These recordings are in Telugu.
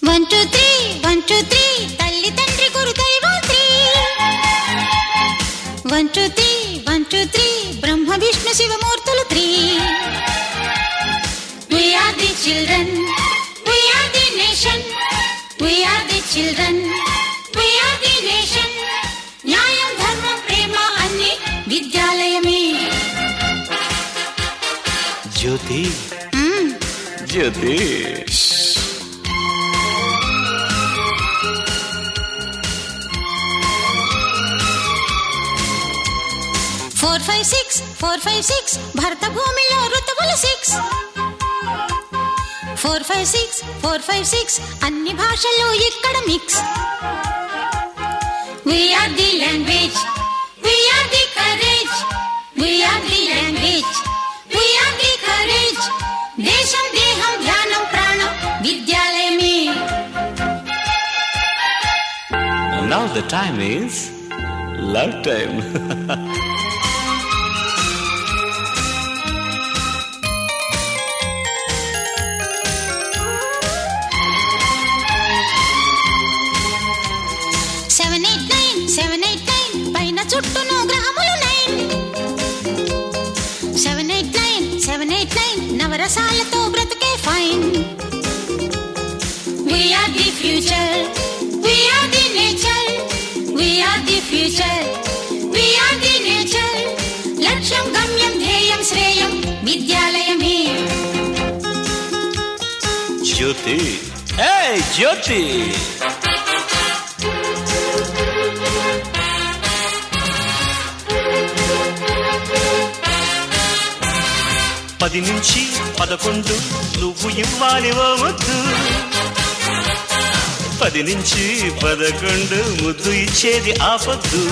1 2 3 1 2 3 తల్లి తండ్రి గురు దైవం 3 1 2 3 1 2 3 Brahma Vishnu శివమూర్తులు 3 We are the children, we are the nation, we are the children, we are the nation. న్యాయం ధర్మం ప్రేమ అన్ని విద్యాలయమే. జ్యోతి జ్యోతి 4 5 6 4 5 6 భరత భూమిలో ఋతువులు 6 4 5 6 4 5 6 అన్ని భాషలు ఇక్కడ mix. We are the language, we are the courage, we are the language, we are the courage. దేశం దేహం ధ్యానం ప్రాణం విద్యాలయమే. Now the time is love time. పైన చుట్టూను గ్రహములు 9 789 నవరసాలతో బ్రతుకే fine. We are the future, we are the nature, we are the future, we are the nature. లక్ష్యం గమ్యం ధ్యేయం శ్రేయం విద్యాలయమే. జ్యోతి hey జ్యోతి 10 నుంచి 11 నువ్వు ఇవ్వాలి ఓ ముద్దు. 10 నుంచి 11 ముద్దు ఇచ్చేది ఆపొద్దు.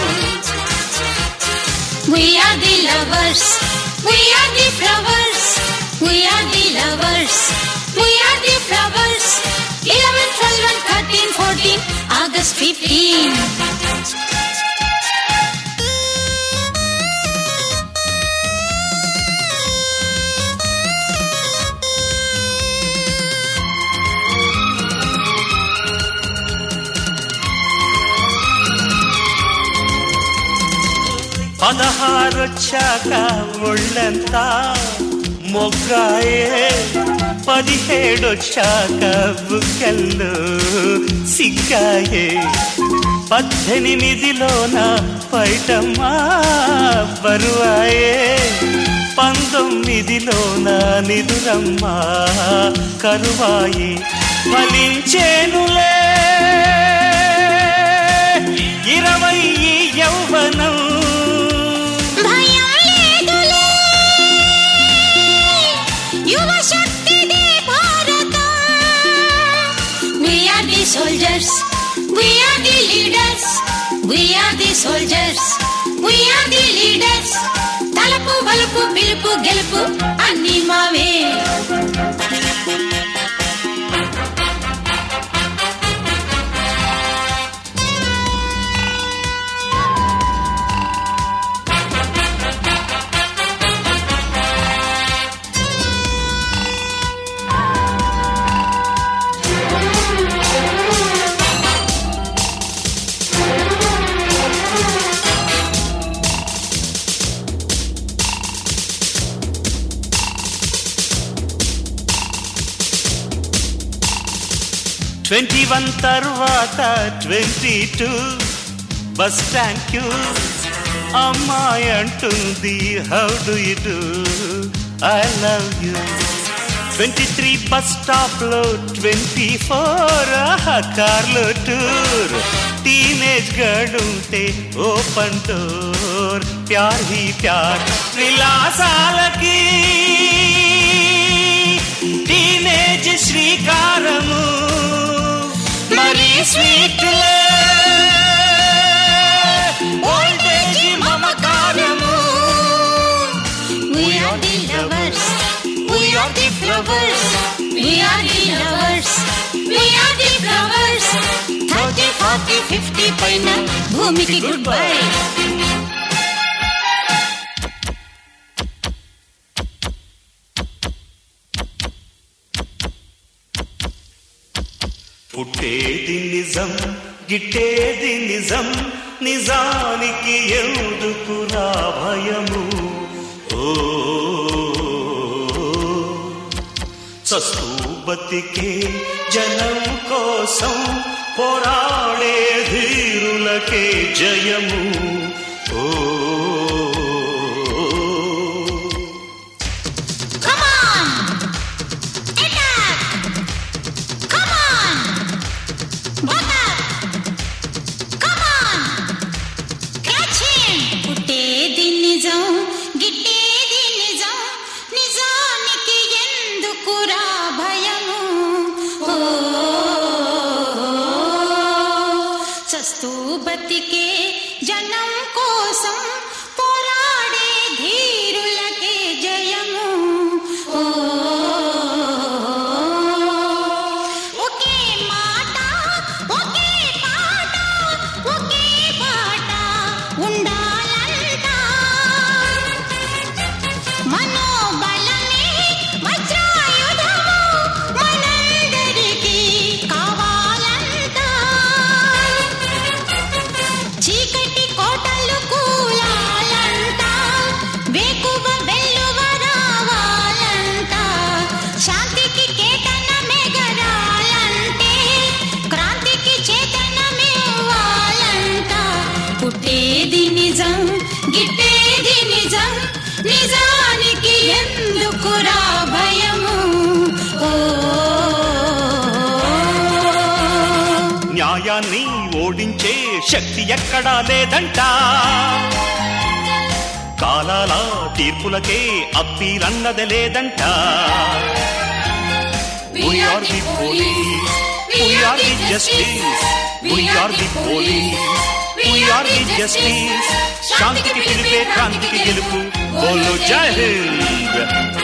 We are the lovers, we are the flowers, we are the lovers, we are the flowers. 11 12 13 14 August 15. పదహారొచ్చాక ఒళ్ళంతా మొగ్గాయే. 17 వచ్చాక బుగ్గల్లో సిగ్గాయే. 18లోన పైటమ్మా బరువాయే. 19లోన నిదురమ్మా కరువాయే. ఫలించేనులే 20 యౌవనం. Soldiers, we are the leaders, we are the soldiers, we are the leaders. తలపు వలుపు పిలుపు గెలుపు అన్ని మావే. "21 తర్వాత 22 బస్ స్టాండ్ క్యూ. అమ్మాయి అంటుంది how do you do I love you. 23 bus stop లో 24 కార్లో టూర్. టీనేజ్ గర్ల్ ఉంటే ఓపెన్ డోర్. ప్యార్ హీ ప్యార్ విలాసాలకి టీనేజ్ శ్రీకారము. మరి స్వీట్ ఓల్డేజ్ మమకారము. We are the lovers, we are the flowers, we are the lovers, we are the flowers. 30 40 50 పైన భూమికి గుడ్ బై. పుట్టేది నిజం గిట్టేది నిజం నిజానికి ఎందుకురా భయము ఓ చస్తూ బతికే జనం కోసం పోరాడే ధీరులకే జయము ఓ బతికే జనం కోసం పోరాడే ధీరులకే జయము ఓ ఒకే మాట ఒకే పాట ఒకే పాట ఉండాలంట మనోబలమే వజ్రాయుధము మనందరికీ కావాలంట చీకటి కోటలు కూలాలంట వేకువ వెల్లువ రావాలంట శాంతికి కేతనమే గరాలంటే క్రాంతికి చేతనమివ్వాలంట పుట్టేది నిజం గిట్టేది నిజం నిజానికి ఎందుకురా భయము ఓ న్యాయాన్ని ఓడించే శక్తి ఎక్కడా లేదంట కాలాల తీర్పులకే అప్పీలన్నది లేదంట We are the police, we are the justice, we are the police, we are the justice. శాంతికి పిలిపే క్రాంతికి గెలుపు బోలో జై హింద్.